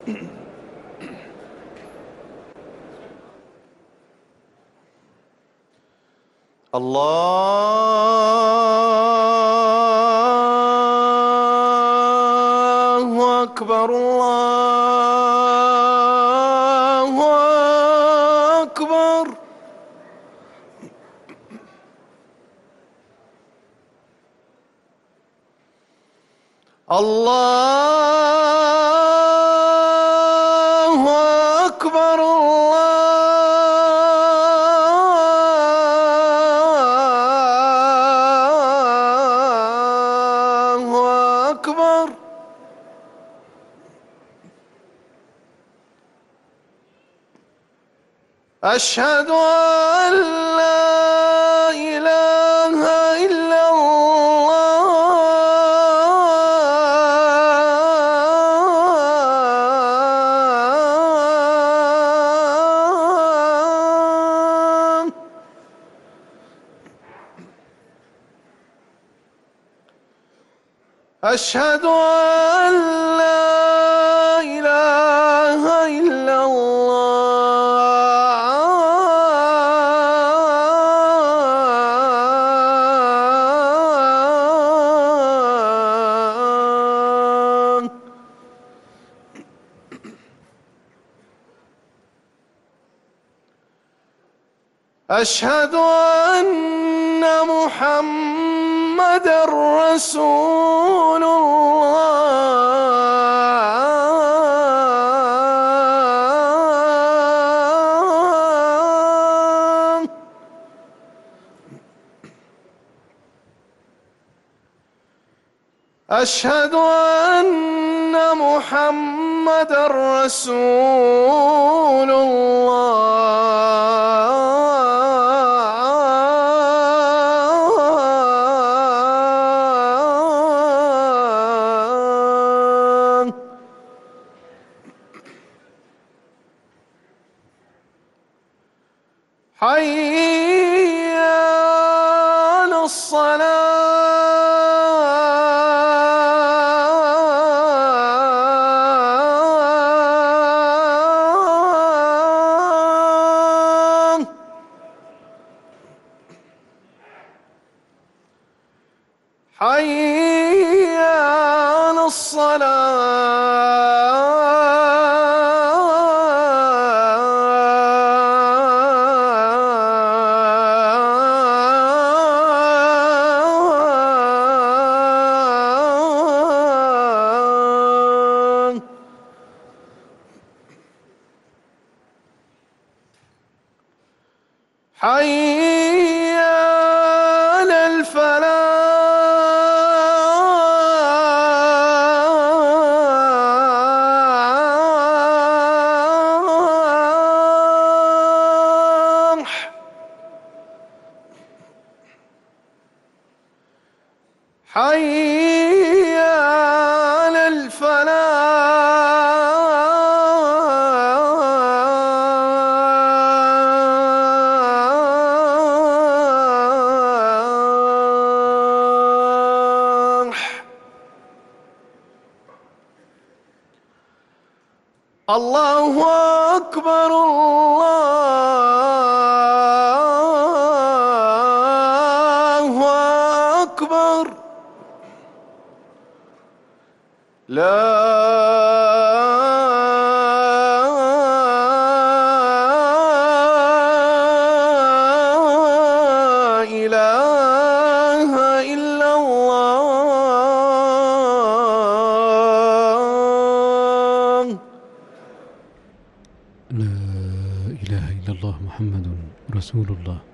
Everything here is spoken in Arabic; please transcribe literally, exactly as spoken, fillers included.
الله أكبر الله أكبر. الله أكبر الله أكبر. أشهد أن لا إله إلا الله. أشهد أن لا إله إلا الله. أشهد أن محمدًا رسول الله. أشهد أن محمدًا رسول الله. حي على الصلاة. حي على الصلاة. حي على الفلاح. حي على الفلاح. الله أكبر الله أكبر. لا إله إلا الله. لا إله إلا الله محمد رسول الله.